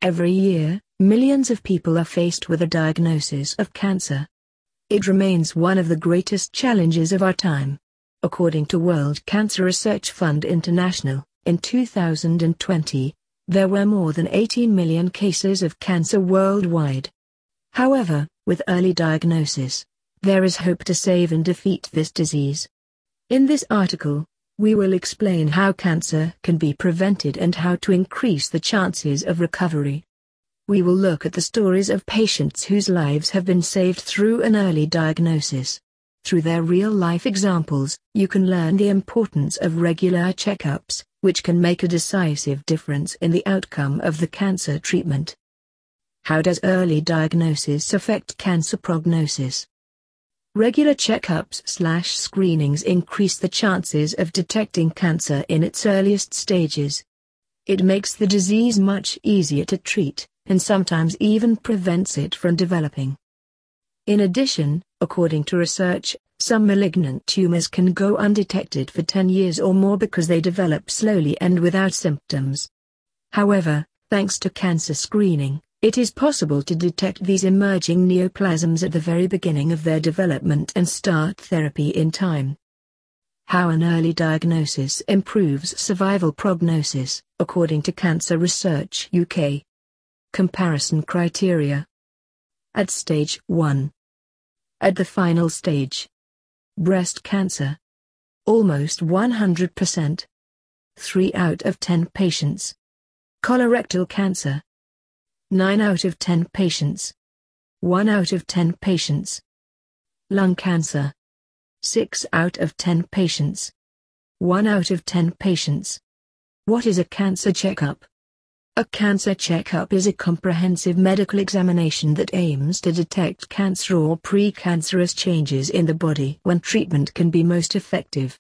Every year, millions of people are faced with a diagnosis of cancer. It remains one of the greatest challenges of our time. According to World Cancer Research Fund International, in 2020, there were more than 18 million cases of cancer worldwide. However, with early diagnosis, there is hope to save and defeat this disease. In this article, we will explain how cancer can be prevented and how to increase the chances of recovery. We will look at the stories of patients whose lives have been saved through an early diagnosis. Through their real-life examples, you can learn the importance of regular checkups, which can make a decisive difference in the outcome of the cancer treatment. How does early diagnosis affect cancer prognosis? Regular checkups/screenings increase the chances of detecting cancer in its earliest stages. It makes the disease much easier to treat, and sometimes even prevents it from developing. In addition, according to research, some malignant tumors can go undetected for 10 years or more because they develop slowly and without symptoms. However, thanks to cancer screening, it is possible to detect these emerging neoplasms at the very beginning of their development and start therapy in time. How an early diagnosis improves survival prognosis, according to Cancer Research UK. Comparison criteria. At stage 1. At the final stage. Breast cancer. Almost 100%. 3 out of 10 patients. Colorectal cancer. 9 out of 10 patients. 1 out of 10 patients. Lung cancer. 6 out of 10 patients. 1 out of 10 patients. What is a cancer checkup? A cancer checkup is a comprehensive medical examination that aims to detect cancer or precancerous changes in the body when treatment can be most effective.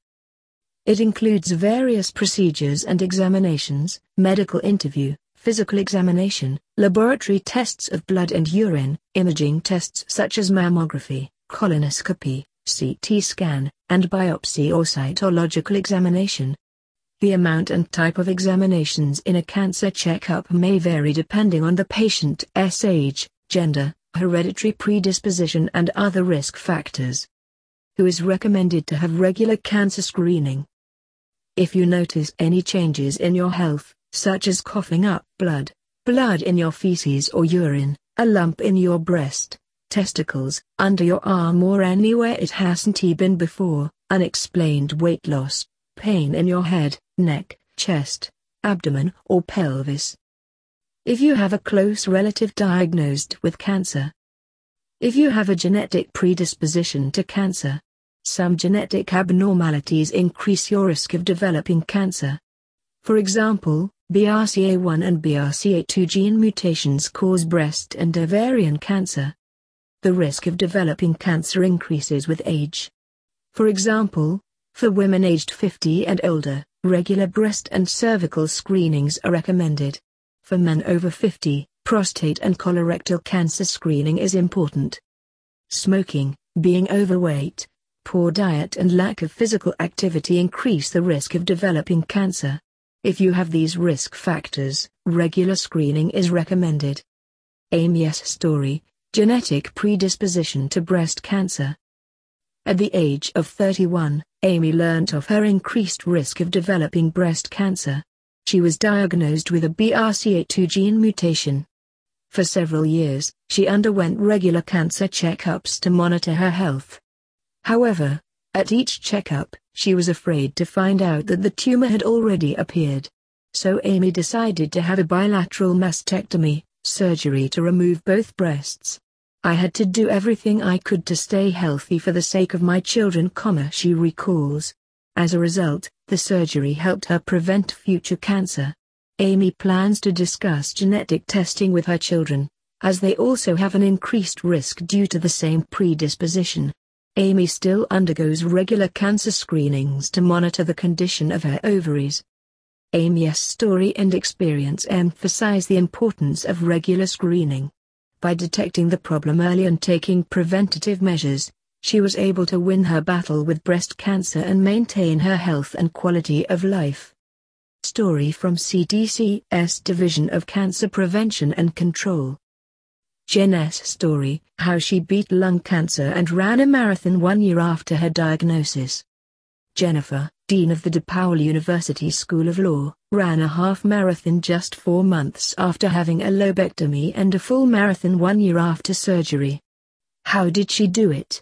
It includes various procedures and examinations, medical interview, physical examination, laboratory tests of blood and urine, imaging tests such as mammography, colonoscopy, CT scan, and biopsy or cytological examination. The amount and type of examinations in a cancer checkup may vary depending on the patient's age, gender, hereditary predisposition and other risk factors. Who is recommended to have regular cancer screening? If you notice any changes in your health, such as coughing up blood in your feces or urine, a lump in your breast, testicles, under your arm or anywhere it hasn't been before, unexplained weight loss, pain in your head, neck, chest, abdomen or pelvis. If you have a close relative diagnosed with cancer. If you have a genetic predisposition to cancer. Some genetic abnormalities increase your risk of developing cancer. For example, BRCA1 and BRCA2 gene mutations cause breast and ovarian cancer. The risk of developing cancer increases with age. For example, for women aged 50 and older, regular breast and cervical screenings are recommended. For men over 50, prostate and colorectal cancer screening is important. Smoking, being overweight, poor diet and lack of physical activity increase the risk of developing cancer. If you have these risk factors, regular screening is recommended. Amy's story, genetic predisposition to breast cancer. At the age of 31, Amy learnt of her increased risk of developing breast cancer. She was diagnosed with a BRCA2 gene mutation. For several years, she underwent regular cancer checkups to monitor her health. However, at each checkup, she was afraid to find out that the tumor had already appeared. So Amy decided to have a bilateral mastectomy, surgery to remove both breasts. I had to do everything I could to stay healthy for the sake of my children, she recalls. As a result, the surgery helped her prevent future cancer. Amy plans to discuss genetic testing with her children, as they also have an increased risk due to the same predisposition. Amy still undergoes regular cancer screenings to monitor the condition of her ovaries. Amy's story and experience emphasize the importance of regular screening. By detecting the problem early and taking preventative measures, she was able to win her battle with breast cancer and maintain her health and quality of life. Story from CDC's Division of Cancer Prevention and Control. Jen's story, how she beat lung cancer and ran a marathon 1 year after her diagnosis. Jennifer, Dean of the DePaul University School of Law, ran a half marathon just 4 months after having a lobectomy and a full marathon 1 year after surgery. How did she do it?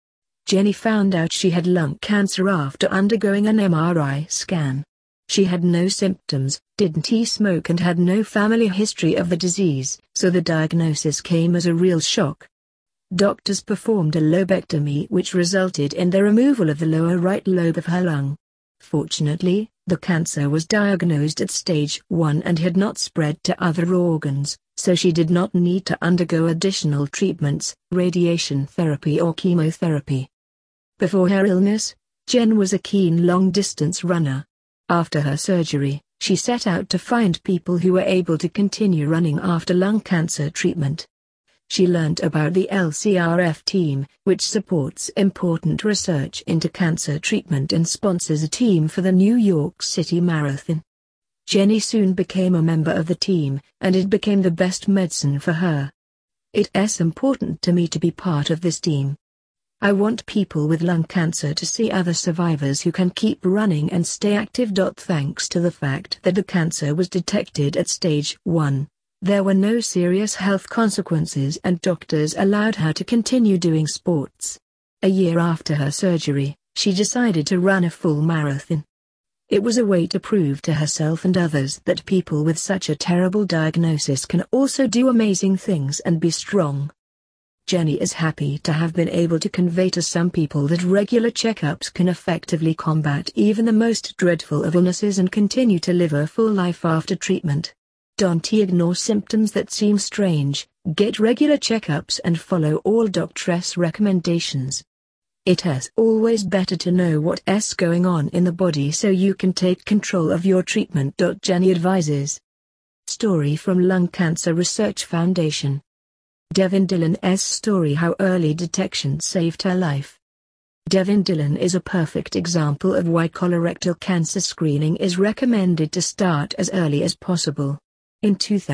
Jenny found out she had lung cancer after undergoing an MRI scan. She had no symptoms, didn't smoke and had no family history of the disease, so the diagnosis came as a real shock. Doctors performed a lobectomy which resulted in the removal of the lower right lobe of her lung. Fortunately, the cancer was diagnosed at stage 1 and had not spread to other organs, so she did not need to undergo additional treatments, radiation therapy or chemotherapy. Before her illness, Jen was a keen long-distance runner. After her surgery, she set out to find people who were able to continue running after lung cancer treatment. She learned about the LCRF team, which supports important research into cancer treatment and sponsors a team for the New York City Marathon. Jenny soon became a member of the team, and it became the best medicine for her. It's important to me to be part of this team. I want people with lung cancer to see other survivors who can keep running and stay active. Thanks to the fact that the cancer was detected at stage 1, there were no serious health consequences and doctors allowed her to continue doing sports. A year after her surgery, she decided to run a full marathon. It was a way to prove to herself and others that people with such a terrible diagnosis can also do amazing things and be strong. Jenny is happy to have been able to convey to some people that regular checkups can effectively combat even the most dreadful of illnesses and continue to live a full life after treatment. Don't ignore symptoms that seem strange, get regular checkups and follow all doctors' recommendations. It's always better to know what's going on in the body so you can take control of your treatment. Jenny advises. Story from Lung Cancer Research Foundation. Devin Dillon's story, how early detection saved her life. Devin Dillon is a perfect example of why colorectal cancer screening is recommended to start as early as possible. In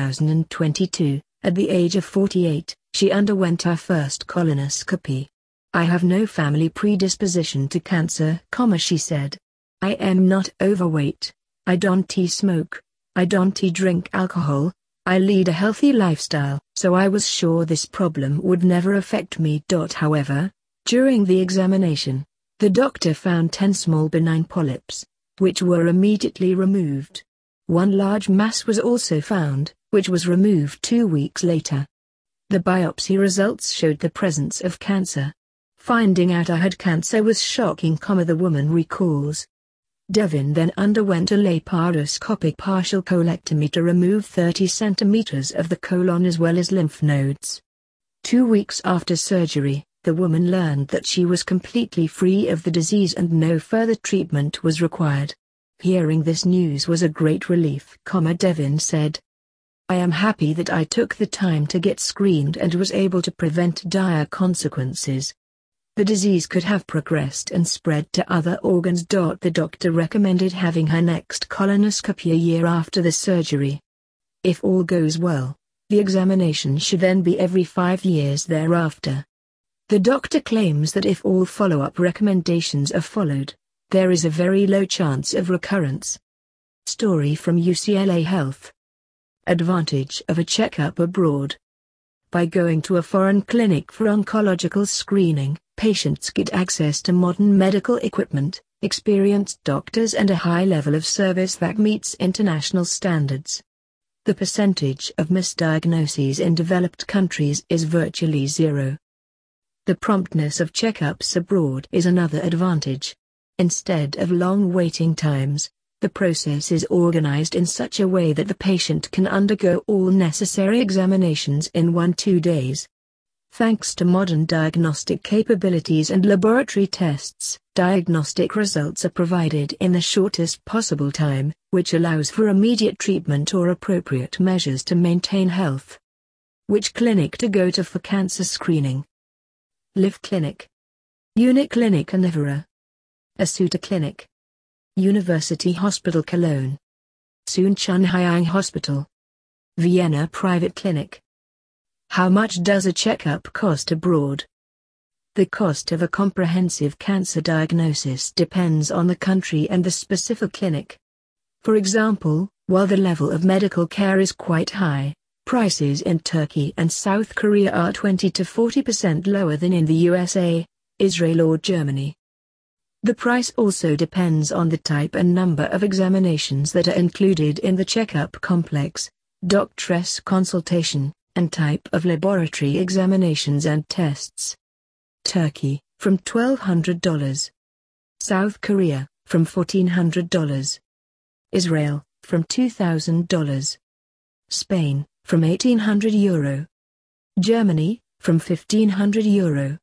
2022, at the age of 48, she underwent her first colonoscopy. I have no family predisposition to cancer, she said. I am not overweight. I don't smoke. I don't drink alcohol. I lead a healthy lifestyle, so I was sure this problem would never affect me. However, during the examination, the doctor found 10 small benign polyps, which were immediately removed. One large mass was also found, which was removed 2 weeks later. The biopsy results showed the presence of cancer. Finding out I had cancer was shocking, the woman recalls. Devin then underwent a laparoscopic partial colectomy to remove 30 centimeters of the colon as well as lymph nodes. 2 weeks after surgery, the woman learned that she was completely free of the disease and no further treatment was required. Hearing this news was a great relief, Devin said. I am happy that I took the time to get screened and was able to prevent dire consequences. The disease could have progressed and spread to other organs. The doctor recommended having her next colonoscopy a year after the surgery. If all goes well, the examination should then be every 5 years thereafter. The doctor claims that if all follow-up recommendations are followed, there is a very low chance of recurrence. Story from UCLA Health. Advantage of a checkup abroad. By going to a foreign clinic for oncological screening, patients get access to modern medical equipment, experienced doctors and a high level of service that meets international standards. The percentage of misdiagnoses in developed countries is virtually zero. The promptness of checkups abroad is another advantage. Instead of long waiting times, the process is organized in such a way that the patient can undergo all necessary examinations in 1-2 days. Thanks to modern diagnostic capabilities and laboratory tests, diagnostic results are provided in the shortest possible time, which allows for immediate treatment or appropriate measures to maintain health. Which clinic to go to for cancer screening? Live Clinic, Uniclinic Carnivora, Asuta Clinic, University Hospital Cologne. Sunchunhyang Hospital. Vienna Private Clinic. How much does a checkup cost abroad? The cost of a comprehensive cancer diagnosis depends on the country and the specific clinic. For example, while the level of medical care is quite high, prices in Turkey and South Korea are 20 to 40% lower than in the USA, Israel or Germany. The price also depends on the type and number of examinations that are included in the checkup complex, doctor's consultation, and type of laboratory examinations and tests. Turkey, from $1,200. South Korea, from $1,400. Israel, from $2,000. Spain, from €1,800. Germany, from €1,500.